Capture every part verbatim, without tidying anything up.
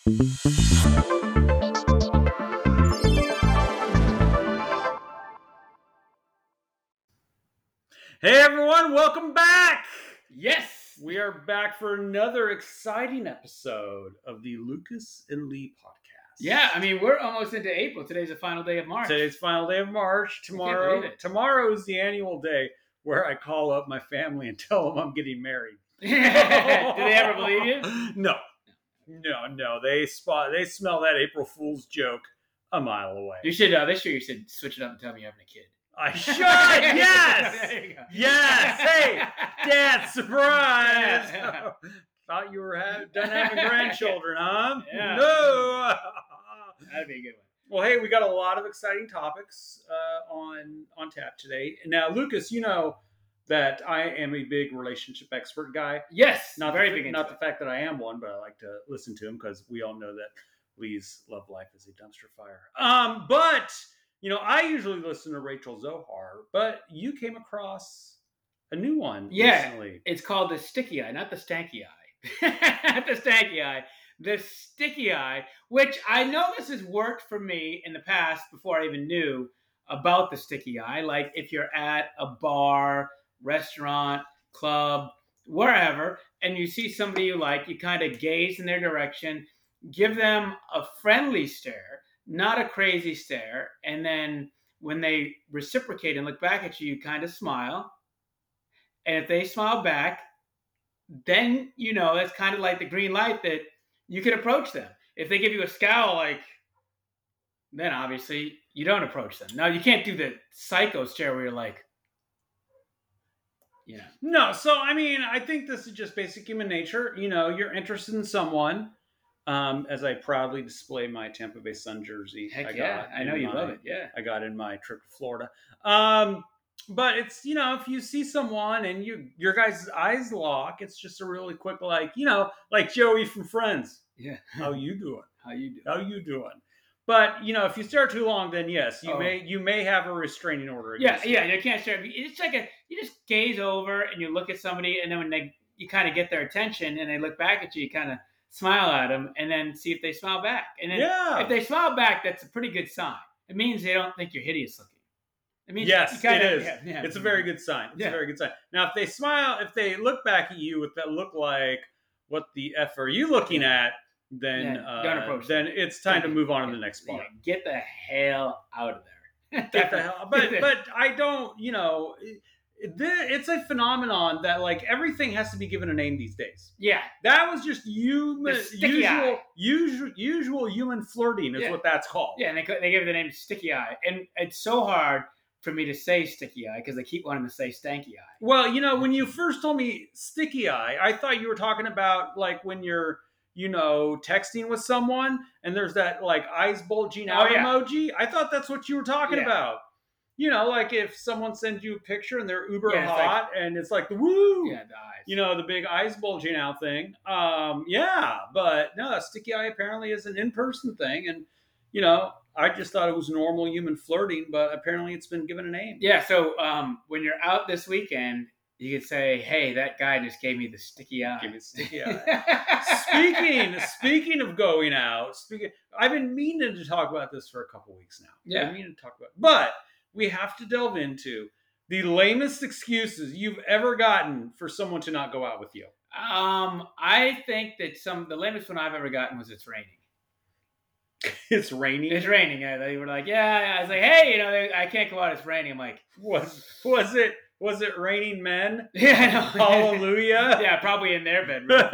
Hey everyone, welcome back! Yes! We are back for another exciting episode of the Lucas and Lee podcast. Yeah, I mean, we're almost into April. Today's the final day of March. Today's final day of March. Tomorrow, tomorrow is the annual day where I call up my family and tell them I'm getting married. Do they ever believe you? No. No, no. They spot they smell that April Fool's joke a mile away. You should, uh, this year you should switch it up and tell me you're having a kid. I should, yes! There you go. Yes! Hey, Dad, surprise! Yeah, yeah. Thought you were have, done having grandchildren, huh? Yeah. No! That'd be a good one. Well, hey, we got a lot of exciting topics uh, on, on tap today. Now, Lucas, you know that I am a big relationship expert guy. Yes, Not very the, big. Not the fact that I am one, but I like to listen to him because we all know that Lee's love life is a dumpster fire. Um, but... You know, I usually listen to Rachel Zohar, but you came across a new one yeah, recently. It's called the Sticky Eye, not the Stanky Eye. Not the Stanky Eye. The Sticky Eye, which I know this has worked for me in the past before I even knew about the Sticky Eye. Like if you're at a bar, restaurant, club, wherever, and you see somebody you like, you kind of gaze in their direction, give them a friendly stare, not a crazy stare, and then when they reciprocate and look back at you, you kind of smile. And if they smile back, then, you know, that's kind of like the green light that you can approach them. If they give you a scowl, like, then obviously you don't approach them. Now, you can't do the psycho stare where you're like, you know. No, so, I mean, I think this is just basic human nature. You know, you're interested in someone. Um, as I proudly display my Tampa Bay Sun jersey. Heck I yeah, got I know you my, love it, yeah. I got in my trip to Florida. Um, but it's, you know, if you see someone and you your guys' eyes lock, it's just a really quick, like, you know, like Joey from Friends. Yeah. How you doing? How you doing? How you doing? But, you know, if you stare too long, then yes, you oh. may you may have a restraining order. Yeah, yeah, you can't stare. It's like a, you just gaze over and you look at somebody, and then when they you kind of get their attention and they look back at you, you kind of smile at them and then see if they smile back. And then yeah. if they smile back, that's a pretty good sign. It means they don't think you're hideous looking. It means yes, you kinda, it is. Yeah, yeah. It's a very good sign. It's yeah. a very good sign. Now, if they smile, if they look back at you with that look like, what the F are you looking at, then yeah, don't uh, approach then them. it's time to move on yeah, to the next spot. Yeah, get the hell out of there. Get the hell. But but I don't, you know, it, it's a phenomenon that like everything has to be given a name these days. Yeah, that was just human, usual, usual, usual human flirting is yeah. what that's called. Yeah, and they they give it the name Sticky Eye, and it's so hard for me to say Sticky Eye because they keep wanting to say Stanky Eye. Well, you know, when you first told me Sticky Eye, I thought you were talking about like when you're, you know, texting with someone and there's that like eyes bulging out oh, yeah. emoji. I thought that's what you were talking yeah. about. You know, like if someone sends you a picture and they're uber yeah, hot like, and it's like the woo, yeah, the eyes. You know, the big eyes bulging out thing. Um, yeah, but no, Sticky Eye apparently is an in-person thing. And, you know, I just thought it was normal human flirting, but apparently it's been given a name. Yeah, so um, when you're out this weekend, you could say, hey, that guy just gave me the sticky eye. Give me the sticky eye. speaking, speaking of going out, speaking, I've been meaning to talk about this for a couple weeks now. Yeah. I've been meaning to talk about it. But we have to delve into the lamest excuses you've ever gotten for someone to not go out with you. Um, I think that some the lamest one I've ever gotten was it's raining. It's raining? It's raining. Yeah, they were like, yeah. I was like, hey, you know, I can't go out. It's raining. I'm like, was was it was it raining men? Yeah, I know. Hallelujah. Yeah, probably in their bedroom.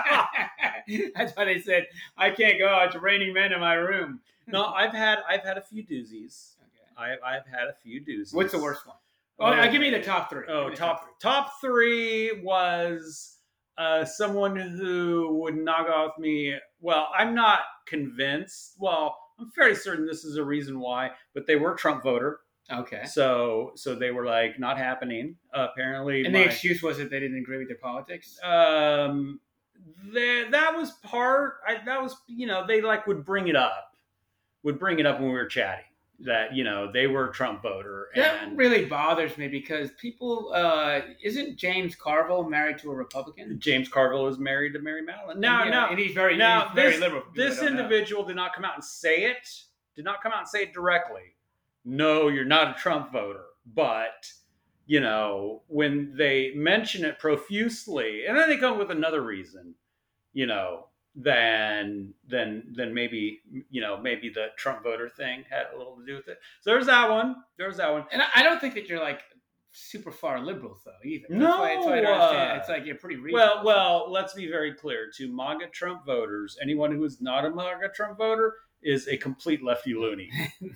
That's why they said I can't go out. It's raining men in my room. No, I've had I've had a few doozies. I, I've had a few doozies. What's the worst one? Oh, uh, give me the top three. Oh, top three. Top three was uh, someone who would knock off me. Well, I'm not convinced. Well, I'm fairly certain this is a reason why, but they were Trump voter. Okay. So, so they were like not happening. Uh, apparently, and my, the excuse was that they didn't agree with their politics. Um, they, that was part. I, that was you know they like would bring it up, would bring it up when we were chatting. that you know they were a Trump voter. That And really bothers me because people uh, isn't James Carville married to a Republican? James Carville is married to Mary Madeline. Now, yeah, now, and he's very now he's very this, liberal. This individual did not come out and say it. Did not come out and say it directly. No, you're not a Trump voter. But you know, when they mention it profusely, and then they come with another reason, you know, then then then maybe you know maybe the Trump voter thing had a little to do with it. So there's that one. There's that one. And I don't think that you're like super far liberal though either. That's no, why, that's why I don't understand. It's like you're pretty Well, reasonable. well, let's be very clear. To MAGA Trump voters, anyone who is not a MAGA Trump voter is a complete lefty loony.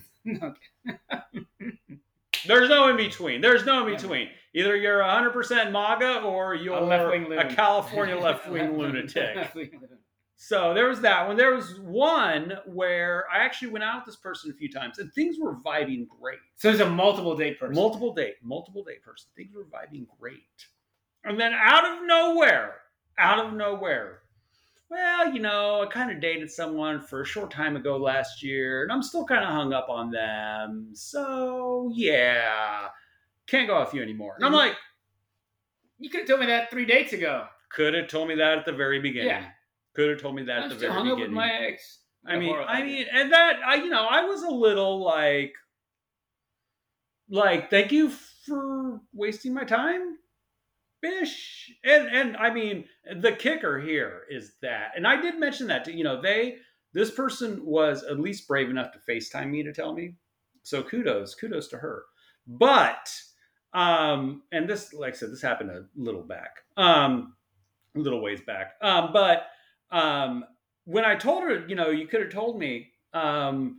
There's no in between. There's no in between. Either you're one hundred percent MAGA or you're a, a California left-wing lunatic. So there was that one. There was one where I actually went out with this person a few times and things were vibing great. So it's a multiple date person. Multiple date, multiple date person. Things were vibing great. And then out of nowhere, out of nowhere, well, you know, I kind of dated someone for a short time ago last year, and I'm still kind of hung up on them. So, yeah, can't go out with you anymore. And I'm like, you could have told me that three dates ago. Could have told me that at the very beginning. Yeah. Could have told me that I'm at the still very hung beginning. Up with my ex. I mean, I mean, and that I, you know, I was a little like, like, thank you for wasting my time. Bish. And and I mean, the kicker here is that, and I did mention that to, you know, they, this person was at least brave enough to FaceTime me to tell me. So kudos, kudos to her. But, um, and this, like I said, this happened a little back, um, a little ways back. Um, but um, when I told her, you know, you could have told me, um,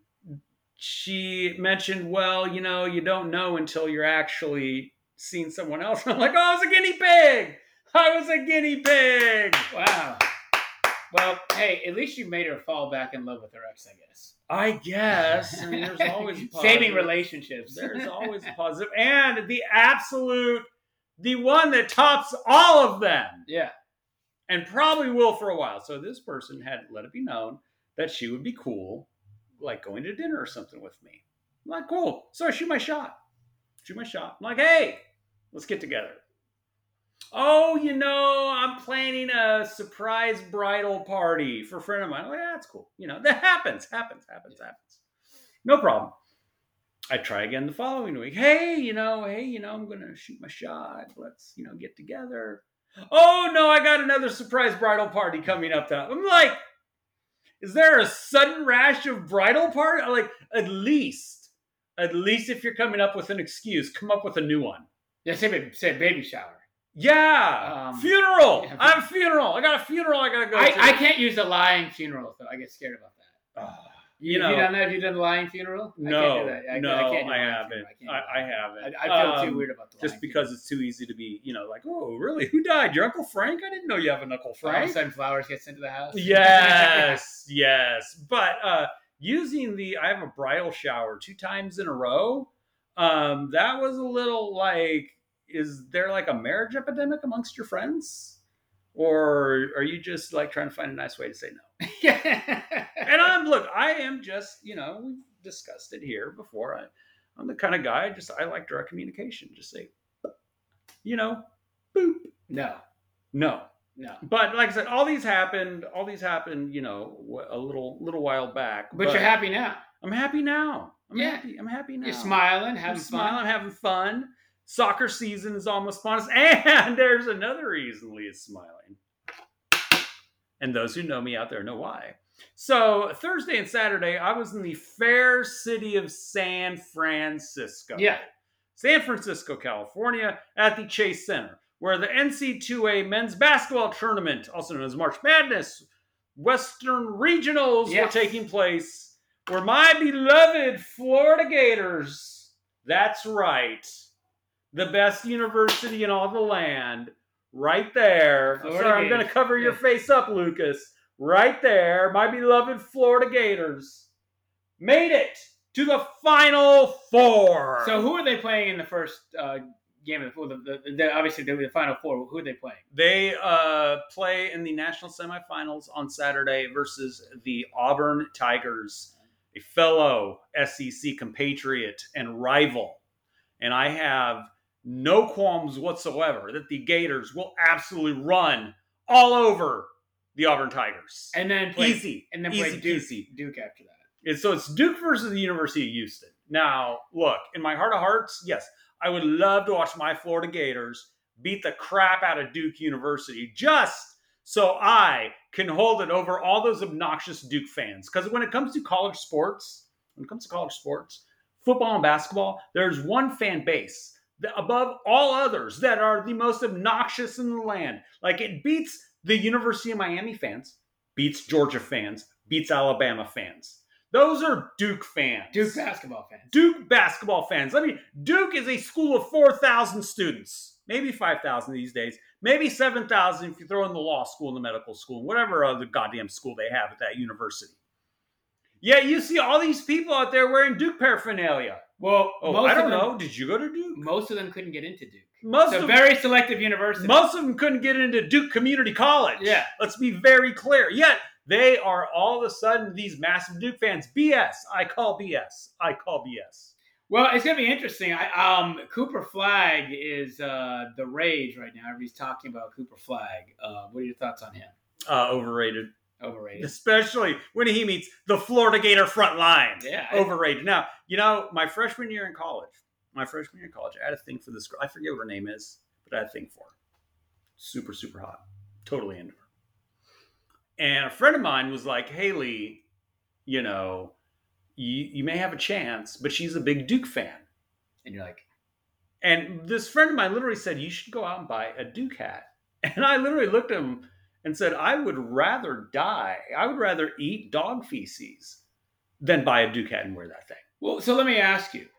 she mentioned, well, you know, you don't know until you're actually seen someone else. I'm like, oh, I was a guinea pig. I was a guinea pig. Wow. Well, hey, at least you made her fall back in love with her ex, I guess. I guess. I mean, there's always a positive. Saving relationships. There's always a positive. And the absolute, the one that tops all of them. Yeah. And probably will for a while. So this person had let it be known that she would be cool, like going to dinner or something with me. I'm like, cool. So I shoot my shot. Shoot my shot. I'm like, hey, let's get together. Oh, you know, I'm planning a surprise bridal party for a friend of mine. I'm like, yeah, that's cool. You know, that happens, happens, happens, happens. No problem. I try again the following week. Hey, you know, hey, you know, I'm going to shoot my shot. Let's, you know, get together. Oh, no, I got another surprise bridal party coming up. That I'm like, is there a sudden rash of bridal party? Like, at least, at least if you're coming up with an excuse, come up with a new one. Yeah, say baby, say baby shower. Yeah, um, funeral. Yeah, I have a funeral. I got a funeral I got to go I, to. I can't use the lying funeral, though. I get scared about that. Uh, you, you know, have you done that? Have you done the lying funeral? No, I can't do that. I, no, I, can't do I haven't. I, I haven't. I, I feel um, too weird about the just because funeral. It's too easy to be, you know, like, oh, really? Who died? Your Uncle Frank? I didn't know you have an Uncle Frank. All of a sudden, flowers get sent to the house. Yes, yes. But uh, using the, I have a bridal shower two times in a row. Um, that was a little like, is there like a marriage epidemic amongst your friends? Or are you just like trying to find a nice way to say no? Yeah. And I'm, look, I am just, you know, we've discussed it here before. I, I'm the kind of guy, just, I like direct communication. Just say, you know, boop. No. No. No. But like I said, all these happened, all these happened, you know, a little, little while back. But, but you're happy now. I'm happy now. I'm yeah. happy. I'm happy now. You're smiling, having I'm fun. Smiling, having fun. Soccer season is almost upon us. And there's another reason Lee is smiling. And those who know me out there know why. So Thursday and Saturday, I was in the fair city of San Francisco. Yeah. San Francisco, California, at the Chase Center, where the N C double A men's basketball tournament, also known as March Madness, Western Regionals yes. were taking place, where my beloved Florida Gators, that's right, the best university in all the land, right there. Florida Sorry, Gators. I'm going to cover your yeah. face up, Lucas. Right there, my beloved Florida Gators made it to the Final Four. So who are they playing in the first uh, game of the, the, the, the obviously the Final Four? Who are they playing? They uh, play in the national semifinals on Saturday versus the Auburn Tigers. a fellow S E C compatriot and rival, and I have no qualms whatsoever that the Gators will absolutely run all over the Auburn Tigers. And then play, easy, and then easy play Duke, peasy. Duke after that. And so it's Duke versus the University of Houston. Now, look, in my heart of hearts, yes, I would love to watch my Florida Gators beat the crap out of Duke University just so I can hold it over all those obnoxious Duke fans. Because when it comes to college sports, when it comes to college sports, football and basketball, there's one fan base that above all others that are the most obnoxious in the land. Like it beats the University of Miami fans, beats Georgia fans, beats Alabama fans. Those are Duke fans. Duke basketball fans. Duke basketball fans. I mean, Duke is a school of four thousand students. Maybe five thousand these days. Maybe seven thousand if you throw in the law school and the medical school and whatever other goddamn school they have at that university. Yet you see all these people out there wearing Duke paraphernalia. Well, oh, most I don't of them, know. Did you go to Duke? Most of them couldn't get into Duke. Most it's a of very selective university. Most of them couldn't get into Duke Community College. Yeah. Let's be very clear. Yet they are all of a sudden these massive Duke fans. B S. I call B S. I call B S. Well, it's going to be interesting. I, um, Cooper Flagg is uh, the rage right now. Everybody's talking about Cooper Flagg. Uh, what are your thoughts on him? Uh, overrated. Overrated. Especially when he meets the Florida Gator front line. Yeah. Overrated. Now, you know, my freshman year in college, my freshman year in college, I had a thing for this girl. I forget what her name is, but I had a thing for her. Super, super hot. Totally into her. And a friend of mine was like, hey, Lee, you know, you, you may have a chance, but she's a big Duke fan. And you're like, and this friend of mine literally said, you should go out and buy a Duke hat. And I literally looked at him and said, I would rather die. I would rather eat dog feces than buy a Duke hat and wear that thing. Well, so let me ask you.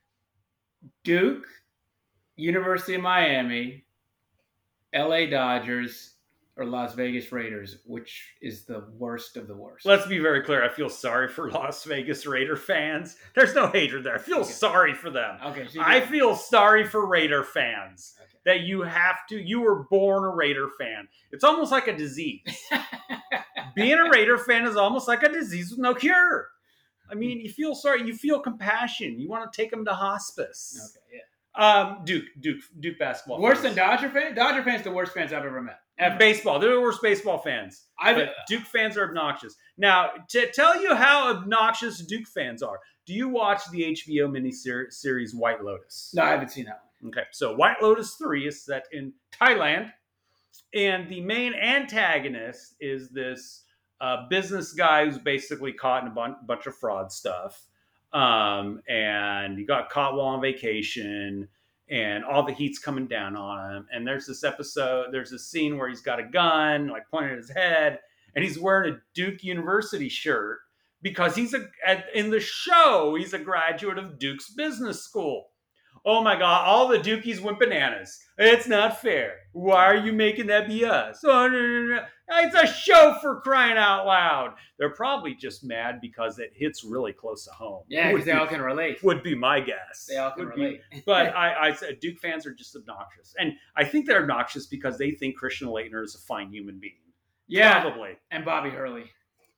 Duke, University of Miami, L A Dodgers, or Las Vegas Raiders, which is the worst of the worst? Let's be very clear. I feel sorry for Las Vegas Raider fans. There's no hatred there. I feel okay. sorry for them. Okay, so I feel sorry for Raider fans. Okay. That you have to, you were born a Raider fan. It's almost like a disease. Being a Raider fan is almost like a disease with no cure. I mean, you feel sorry, you feel compassion. You want to take them to hospice. Okay, yeah. Um, Duke, Duke, Duke basketball. Worse fans. than Dodger fans? Dodger fans the worst fans I've ever met. Ever. Baseball. They're the worst baseball fans. I've, but Duke fans are obnoxious. Now, to tell you how obnoxious Duke fans are, do you watch the H B O miniseries White Lotus? No, I haven't seen that one. Okay, so White Lotus three is set in Thailand, and the main antagonist is this uh, business guy who's basically caught in a bun- bunch of fraud stuff, um, and he got caught while on vacation, and all the heat's coming down on him. And there's this episode, there's a scene where he's got a gun, like pointed at his head, and he's wearing a Duke University shirt because he's a at, in the show he's a graduate of Duke's business school. Oh my God, all the Dukies went bananas. It's not fair. Why are you making that be us? Oh, no, no, no. It's a show, for crying out loud. They're probably just mad because it hits really close to home. Yeah, because they all can relate. Would be my guess. They all can would relate. Be, but I, I said Duke fans are just obnoxious. And I think they're obnoxious because they think Christian Laettner is a fine human being. Yeah. Probably. And Bobby Hurley.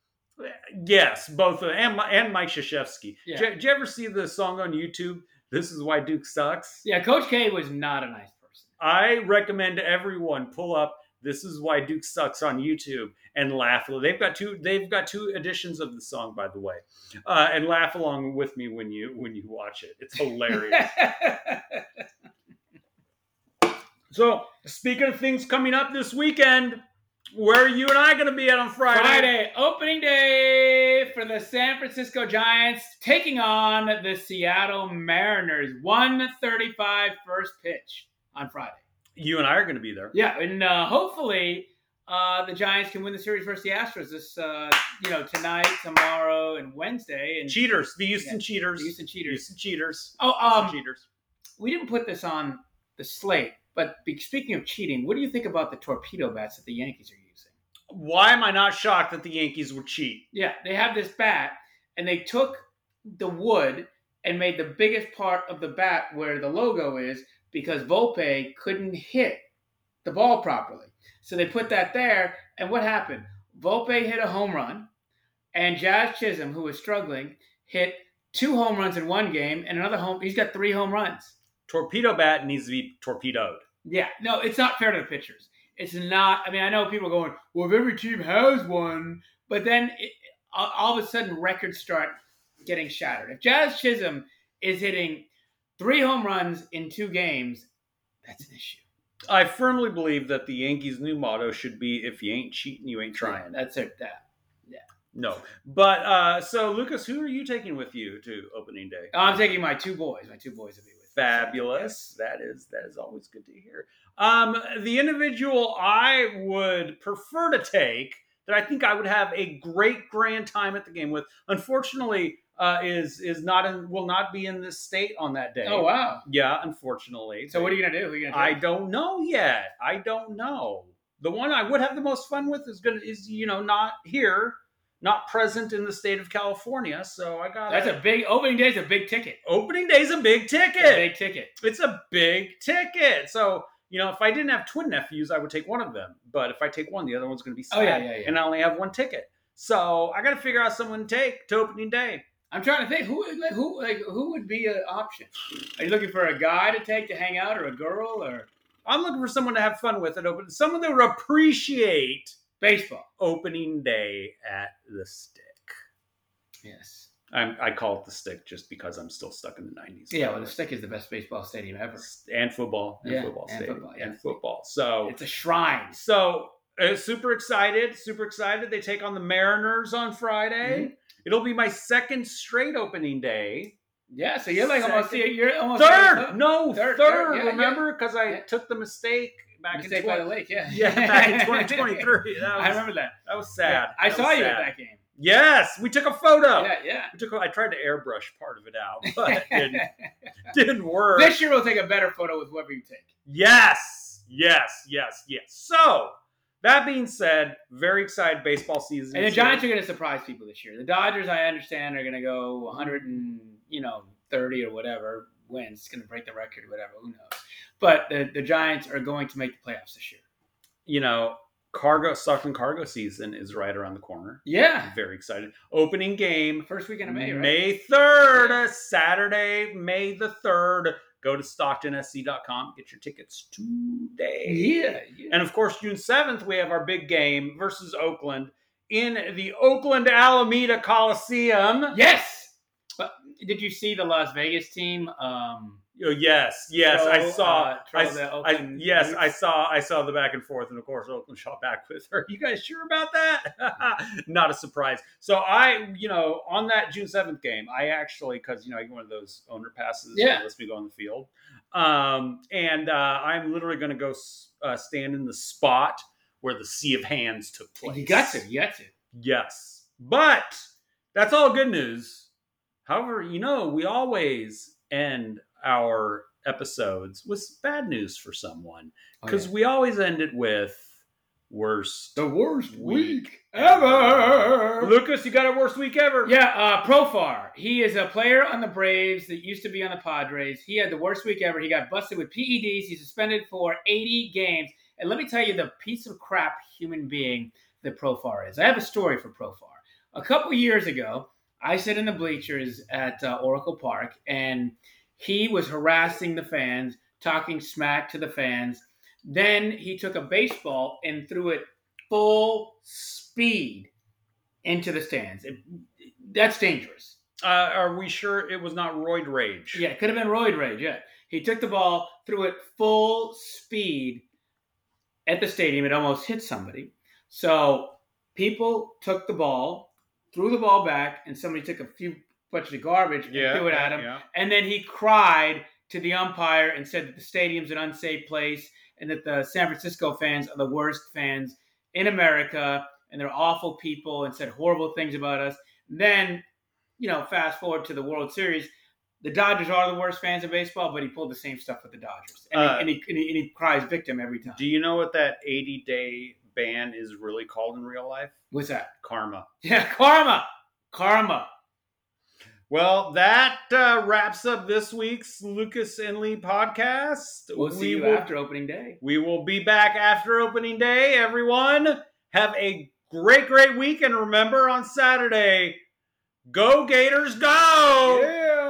Yes, both of them. And, and Mike Krzyzewski. Yeah. Did, did you ever see the song on YouTube, This Is Why Duke Sucks? Yeah, Coach K was not a nice person. I recommend everyone pull up This Is Why Duke Sucks on YouTube and laugh. They've got two. They've got two editions of the song, by the way, uh, and laugh along with me when you when you watch it. It's hilarious. So, speaking of things coming up this weekend, where are you and I going to be at on Friday? Friday, opening day for the San Francisco Giants taking on the Seattle Mariners. one thirty-five first pitch on Friday. You and I are going to be there. Yeah, and uh, hopefully uh, the Giants can win the series versus the Astros this, uh, you know, tonight, tomorrow, and Wednesday. And Cheaters, the Houston yeah, Cheaters. The Houston Cheaters. Houston Cheaters. Oh, um, Houston Cheaters. We didn't put this on the slate, but speaking of cheating, what do you think about the torpedo bats that the Yankees are using? Why am I not shocked that the Yankees would cheat? Yeah, they have this bat, and they took the wood and made the biggest part of the bat where the logo is because Volpe couldn't hit the ball properly. So they put that there, and what happened? Volpe hit a home run, And Jazz Chisholm, who was struggling, hit two home runs in one game and another home. He's got three home runs. Torpedo bat needs to be torpedoed. Yeah, no, it's not fair to the pitchers. It's not. I mean, I know people are going, well, if every team has one, but then it, all of a sudden records start getting shattered. If Jazz Chisholm is hitting three home runs in two games, that's an issue. I firmly believe that the Yankees' new motto should be, if you ain't cheating, you ain't trying. Yeah, that's it. That. Yeah. No. But, uh, so, Lucas, who are you taking with you to opening day? Oh, I'm taking my two boys. My two boys will be with me. Fabulous. That is that is always good to hear. Um, the individual I would prefer to take, that I think I would have a great grand time at the game with, unfortunately, uh, is is not in, will not be in this state on that day. Oh wow! Yeah, unfortunately. So what are you gonna do? Who are you gonna I don't know yet. I don't know. The one I would have the most fun with is gonna is you know not here, not present in the state of California. So I got that's a big opening day. Is a big ticket. Opening day is a big ticket. It's a big ticket. It's a big ticket. So. You know, if I didn't have twin nephews, I would take one of them. But if I take one, the other one's going to be sad. Oh, yeah, yeah, yeah. And I only have one ticket. So I got to figure out someone to take to opening day. I'm trying to think who like who like who would be an option. Are you looking for a guy to take to hang out, or a girl, or I'm looking for someone to have fun with at open. Someone that would appreciate baseball opening day at the Stick. Yes. I'm, I call it the Stick just because I'm still stuck in the nineties. Yeah, well, the Stick is the best baseball stadium ever. And football. And yeah, football and stadium. Football, yeah. And football. So it's a shrine. So uh, super excited. Super excited. They take on the Mariners on Friday. Mm-hmm. It'll be my second straight opening day. Yeah, so you're like second. almost you're almost third. Like, no, third. third third yeah, remember? Because yeah. I yeah. took the mistake back mistake in by the lake. Yeah, yeah, back in twenty twenty-three. That was, I remember that. That was sad. Yeah, I that saw you sad. at that game. Yes, we took a photo. Yeah, yeah. We took. A, I tried to airbrush part of it out, but it didn't, didn't work. This year we'll take a better photo with whoever you take. Yes, yes, yes, yes. So that being said, very excited baseball season. And the Giants are going to surprise people this year. The Dodgers, I understand, are going to go one hundred and you know thirty or whatever wins. It's going to break the record or whatever. Who knows? But the the Giants are going to make the playoffs this year. You know. Cargo Stockton cargo season is right around the corner. Yeah, very excited. Opening game first weekend of May, right? May third, yeah. Saturday, May the third. Go to stockton s c dot com. Get your tickets today. Yeah, yeah. And of course, June seventh, we have our big game versus Oakland in the Oakland Alameda Coliseum. Yes. But did you see the Las Vegas team? Um, Oh, yes, yes, throw, I saw. Uh, I, I, yes, I saw. I saw the back and forth, and of course, Oakland shot back with her. You guys sure about that? Not a surprise. So I, you know, on that June seventh game, I actually, because you know, I get one of those owner passes. Yeah. That lets me go on the field, um, and uh, I'm literally going to go uh, stand in the spot where the Sea of Hands took place. You got to. You got to. Yes, but that's all good news. However, you know, we always end our episodes with bad news for someone, because oh, yeah. we always end it with worst the worst week, week ever. Lucas, you got a worst week ever? Yeah, uh, Profar. He is a player on the Braves that used to be on the Padres. He had the worst week ever. He got busted with P E Ds. He's suspended for eighty games. And let me tell you the piece of crap human being that Profar is. I have a story for Profar. A couple years ago, I sat in the bleachers at uh, Oracle Park, and he was harassing the fans, talking smack to the fans. Then he took a baseball and threw it full speed into the stands. It, that's dangerous. Uh, are we sure it was not roid rage? Yeah, it could have been roid rage, yeah. He took the ball, threw it full speed at the stadium. It almost hit somebody. So people took the ball, threw the ball back, and somebody took a few bunch of garbage yeah, and threw it at him. Yeah. And then he cried to the umpire and said that the stadium's an unsafe place and that the San Francisco fans are the worst fans in America and they're awful people, and said horrible things about us. And then, you know, fast forward to the World Series. The Dodgers are the worst fans of baseball, but he pulled the same stuff with the Dodgers. And, uh, he, and, he, and, he, and he cries victim every time. Do you know what that eighty-day ban is really called in real life? What's that? Karma. Yeah, karma. Karma. Well, that uh, wraps up this week's Lucas and Lee podcast. We'll see we you will, after opening day. We will be back after opening day, everyone. Have a great, great week. And remember on Saturday, go Gators, go! Yeah.